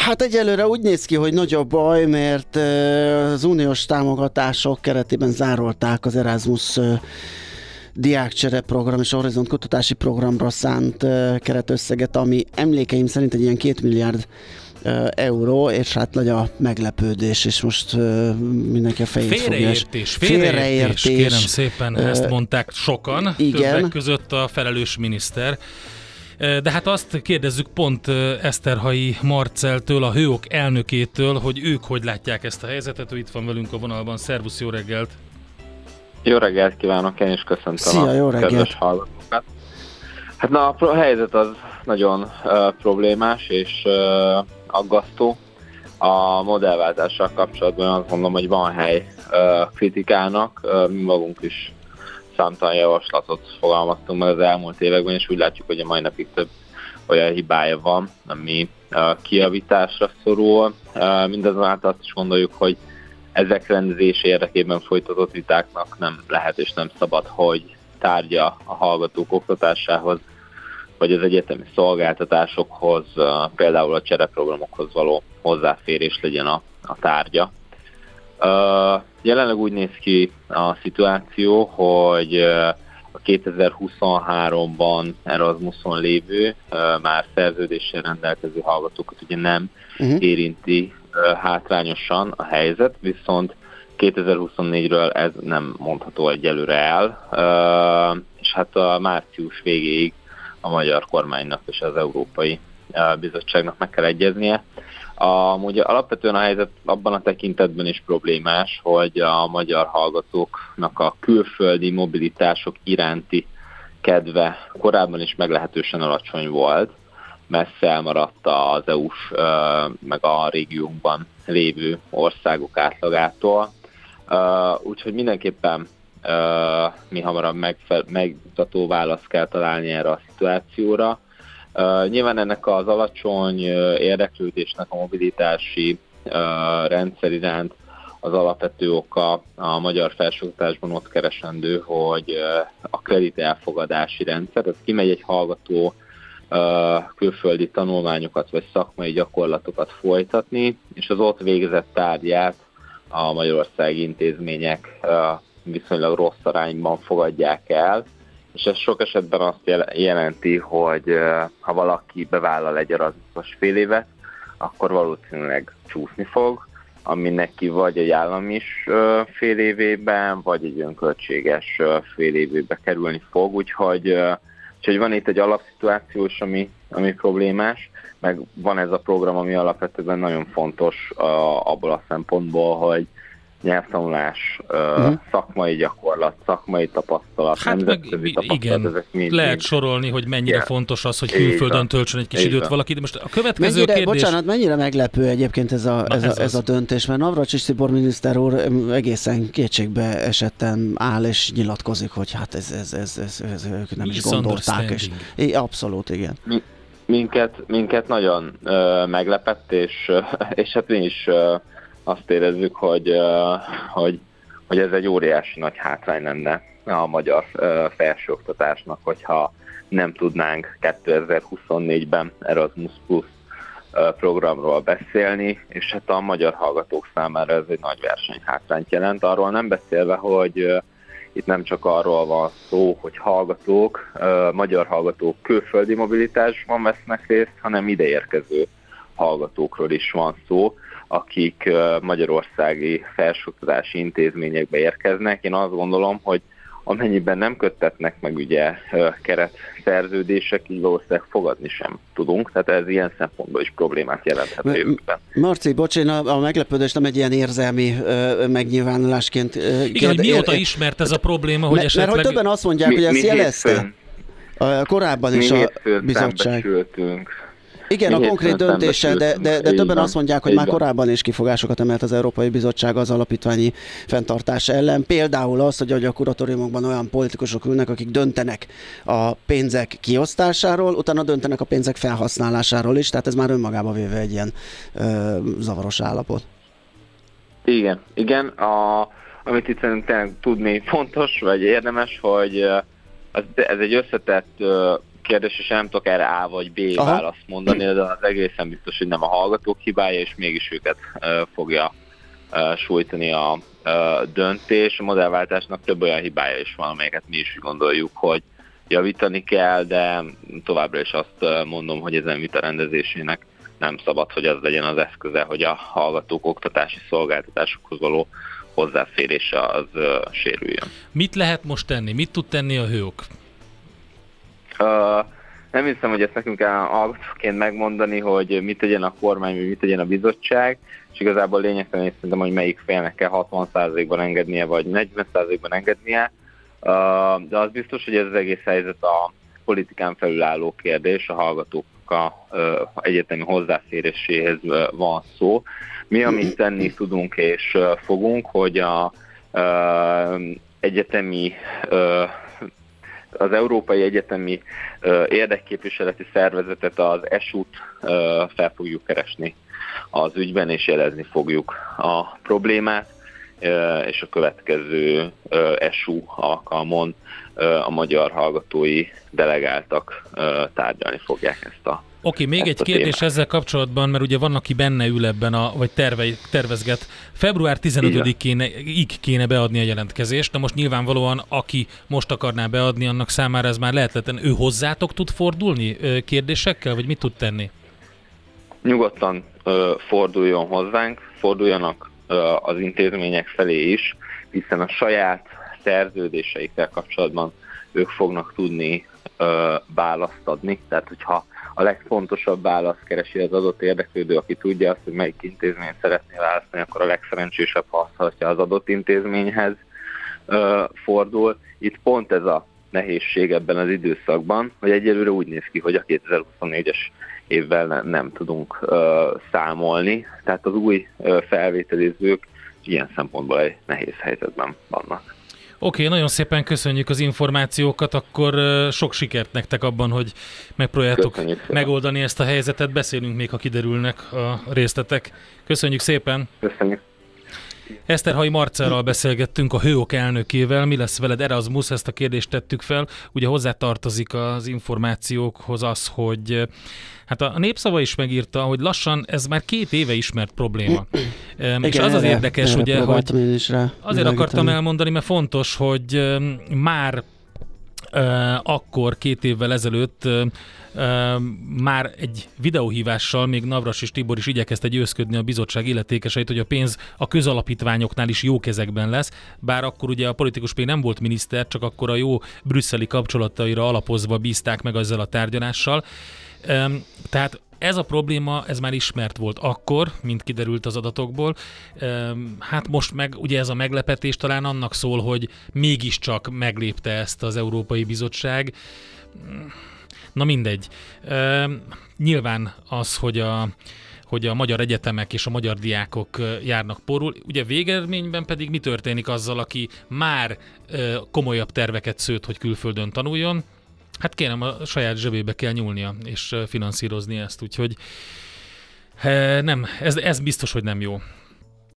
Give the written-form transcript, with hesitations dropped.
Hát egyelőre úgy néz ki, hogy nagy a baj, mert az uniós támogatások keretében zárolták az Erasmus diákcsere program és a Horizont kutatási programra szánt keretösszeget, ami emlékeim szerint egy ilyen 2 milliárd euró, és hát nagy a meglepődés, és most mindenki a fejét fogja. Félreértés, kérem szépen, ezt mondták sokan, igen. Többek között a felelős miniszter. De hát azt kérdezzük pont Eszterhalyi Marcelltől, a Hőok elnökétől, hogy ők hogy látják ezt a helyzetet. Ő itt van velünk a vonalban. Szervusz, jó reggelt! Jó reggelt kívánok, én is köszöntöm a kedves hallgatókat. Hát a helyzet az nagyon problémás és aggasztó. A modellváltással kapcsolatban azt mondom, hogy van hely kritikának. Mi magunk is számtalan javaslatot fogalmaztunk meg az elmúlt években, és úgy látjuk, hogy a mai napig több olyan hibája van, ami kijavításra szorul. Mindazonáltal azt is gondoljuk, hogy ezek rendezése érdekében folytatott vitáknak nem lehet és nem szabad, hogy tárgya a hallgatók oktatásához, vagy az egyetemi szolgáltatásokhoz, például a csereprogramokhoz való hozzáférés legyen a tárgya. Jelenleg úgy néz ki a szituáció, hogy a 2023-ban Erasmuson lévő, már szerződéssel rendelkező hallgatókat ugye nem érinti hátrányosan a helyzet, viszont 2024-ről ez nem mondható egyelőre el, és hát a március végéig a magyar kormánynak és az Európai Bizottságnak meg kell egyeznie. Ugye alapvetően a helyzet abban a tekintetben is problémás, hogy a magyar hallgatóknak a külföldi mobilitások iránti kedve korábban is meglehetősen alacsony volt, messze elmaradt az EU-s meg a régiónkban lévő országok átlagától. Úgyhogy mindenképpen mi hamarabb megmutató választ kell találni erre a szituációra. Nyilván ennek az alacsony érdeklődésnek a mobilitási rendszer iránt az alapvető oka a magyar felsőoktatásban ott keresendő, hogy a kredit elfogadási rendszer, ez kimegy egy hallgató külföldi tanulmányokat vagy szakmai gyakorlatokat folytatni, és az ott végzett tárgyát a magyarországi intézmények viszonylag rossz arányban fogadják el, és ez sok esetben azt jelenti, hogy ha valaki bevállal egy Erasmusos fél évet, akkor valószínűleg csúszni fog, ami neki vagy egy állami is fél évében, vagy egy önköltséges fél évébe kerülni fog, úgyhogy van itt egy alapszituáció is, ami problémás, meg van ez a program, ami alapvetően nagyon fontos abból a szempontból, hogy nyelvtanulás, szakmai gyakorlat, szakmai tapasztalat, hát nemzetközi tapasztalat, igen, ezek mind. Lehet sorolni, hogy mennyire fontos az, hogy külföldön töltsön egy kis időt valaki, de most a következő kérdés... Bocsánat, mennyire meglepő egyébként ez a döntés, mert Navracsics Tibor miniszter úr egészen kétségbe esetten áll és nyilatkozik, hogy hát ez ők nem is gondolták. Abszolút, igen. Minket nagyon meglepett, és hát mi is azt érezzük, hogy ez egy óriási nagy hátrány lenne a magyar felsőoktatásnak, hogyha nem tudnánk 2024-ben Erasmus Plus programról beszélni, és hát a magyar hallgatók számára ez egy nagy versenyhátrányt jelent. Arról nem beszélve, hogy itt nem csak arról van szó, hogy magyar hallgatók külföldi mobilitásban vesznek részt, hanem ideérkező hallgatókról is van szó, akik magyarországi felsőoktatási intézményekbe érkeznek. Én azt gondolom, hogy amennyiben nem köttetnek meg ugye keretszerződések, így valószínűleg fogadni sem tudunk, tehát ez ilyen szempontból is problémát jelenthet a jövőben. Marci, bocs, én a meglepődés nem egy ilyen érzelmi megnyilvánulásként... Igen, hogy mióta ismert ez a probléma, hogy esetleg... Mert hogy többen azt mondják, hogy ezt jelezte korábban is a bizottság. Igen, a konkrét döntése, de többen azt mondják, hogy már korábban is kifogásokat emelt az Európai Bizottság az alapítványi fenntartása ellen. Például az, hogy a kuratóriumokban olyan politikusok ülnek, akik döntenek a pénzek kiosztásáról, utána döntenek a pénzek felhasználásáról is, tehát ez már önmagába véve egy ilyen zavaros állapot. Igen. Amit itt szerintem tudni fontos, vagy érdemes, hogy ez egy összetett kérdés, és nem tudok erre A vagy B választ mondani, de az egészen biztos, hogy nem a hallgatók hibája, és mégis őket fogja sújtani a döntés. A modellváltásnak több olyan hibája is van, amelyeket mi is gondoljuk, hogy javítani kell, de továbbra is azt mondom, hogy ezen vita rendezésének nem szabad, hogy az legyen az eszköze, hogy a hallgatók oktatási szolgáltatásokhoz való hozzáférése az sérüljön. Mit lehet most tenni? Mit tud tenni a HÖOK? Nem hiszem, hogy ezt nekünk kell hallgatóként megmondani, hogy mit tegyen a kormány, vagy mit tegyen a bizottság, és igazából lényegtelen szerintem, hogy melyik félnek kell 60%-ban engednie, vagy 40%-ban engednie, de az biztos, hogy ez az egész helyzet a politikán felül álló kérdés, a hallgatók egyetemi hozzáféréséhez van szó. Mi, amit tenni tudunk és fogunk, hogy az Európai Egyetemi Érdekképviseleti Szervezetet, az ESU-t fel fogjuk keresni az ügyben, és jelezni fogjuk a problémát, és a következő ESU alkalmon a magyar hallgatói delegáltak tárgyalni fogják ezt a Oké, még egy kérdés ezzel kapcsolatban, mert ugye van, aki benne ül ebben, vagy tervezget. Február 15-ig kéne beadni a jelentkezést, de most nyilvánvalóan, aki most akarná beadni, annak számára ez már lehetetlen. Ő hozzátok tud fordulni kérdésekkel, vagy mit tud tenni? Nyugodtan forduljon hozzánk, forduljanak az intézmények felé is, hiszen a saját szerződéseikkel kapcsolatban ők fognak tudni választ adni. Tehát, hogyha a legfontosabb választ keresi az adott érdeklődő, aki tudja azt, hogy melyik intézményt szeretné választani, akkor a legszerencsésebb, ha az adott intézményhez fordul. Itt pont ez a nehézség ebben az időszakban, hogy egyelőre úgy néz ki, hogy a 2024-es évvel nem tudunk számolni, tehát az új felvételizők ilyen szempontból egy nehéz helyzetben vannak. Oké, nagyon szépen köszönjük az információkat, akkor sok sikert nektek abban, hogy megpróbáljátok megoldani ezt a helyzetet. Beszélünk még, ha kiderülnek a részletek. Köszönjük szépen! Köszönjük! Eszterhalyi Marcellal beszélgettünk, a HÖOK elnökével. Mi lesz veled Erasmus? Ezt a kérdést tettük fel. Ugye hozzátartozik az információkhoz az, hogy hát a Népszava is megírta, hogy lassan ez már 2 éve ismert probléma. És az érdekes, ugye, hogy azért akartam elmondani, mert fontos, hogy már akkor 2 évvel ezelőtt már egy videóhívással még Navracsis Tibor is igyekezte győzködni a bizottság illetékeseit, hogy a pénz a közalapítványoknál is jó kezekben lesz, bár akkor ugye a politikus még nem volt miniszter, csak akkor a jó brüsszeli kapcsolataira alapozva bízták meg ezzel a tárgyalással. Tehát ez a probléma, ez már ismert volt akkor, mint kiderült az adatokból. Hát most meg ugye ez a meglepetés talán annak szól, hogy mégiscsak meglépte ezt az Európai Bizottság. Na mindegy. Nyilván az, hogy a magyar egyetemek és a magyar diákok járnak porul. Ugye végeredményben pedig mi történik azzal, aki már komolyabb terveket szőtt, hogy külföldön tanuljon? Hát kérem, a saját zsebébe kell nyúlnia, és finanszírozni ezt, úgyhogy nem, ez biztos, hogy nem jó.